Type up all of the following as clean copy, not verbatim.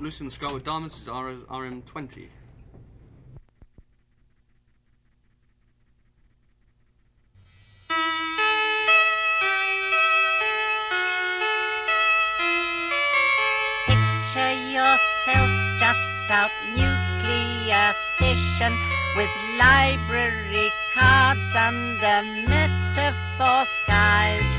Lucy in the Sky with Diamonds is RM20. Picture yourself just out nuclear fission with library cards under metaphor skies.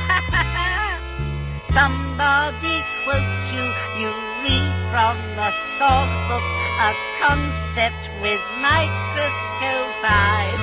Somebody quotes you, you read from a source book, a concept with microscope eyes.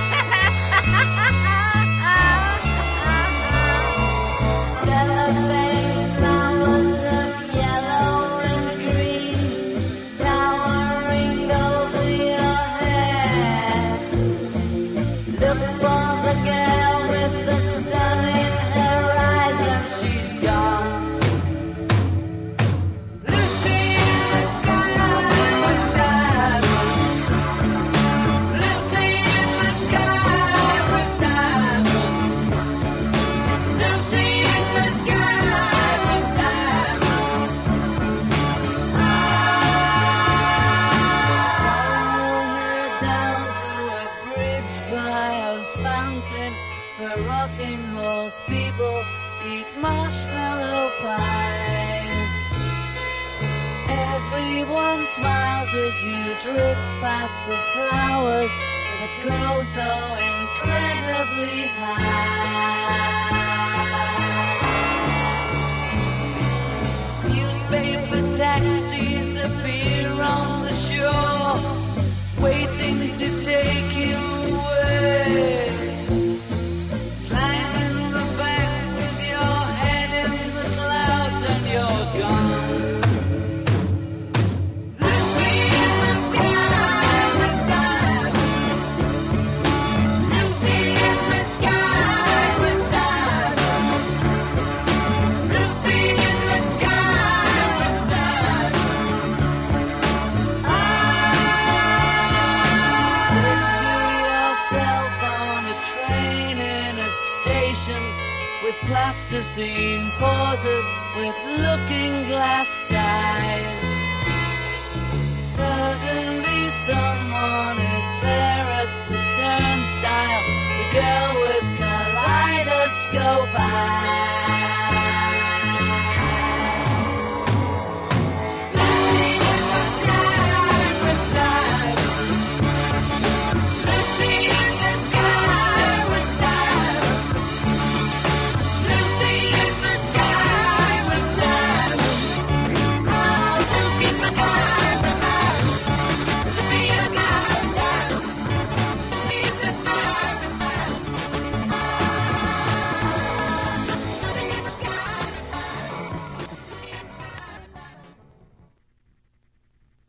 Cellophane flowers of yellow and green towering over your head. Look for the girl with the sun in her eyes and she's gone. People eat marshmallow pies. Everyone smiles as you drift past the flowers that grow so incredibly high. Newspaper taxis appear on the shore, waiting to take you away. Plasticine pauses with looking glass ties. Suddenly someone is there at the turnstile, the girl with kaleidoscope eyes.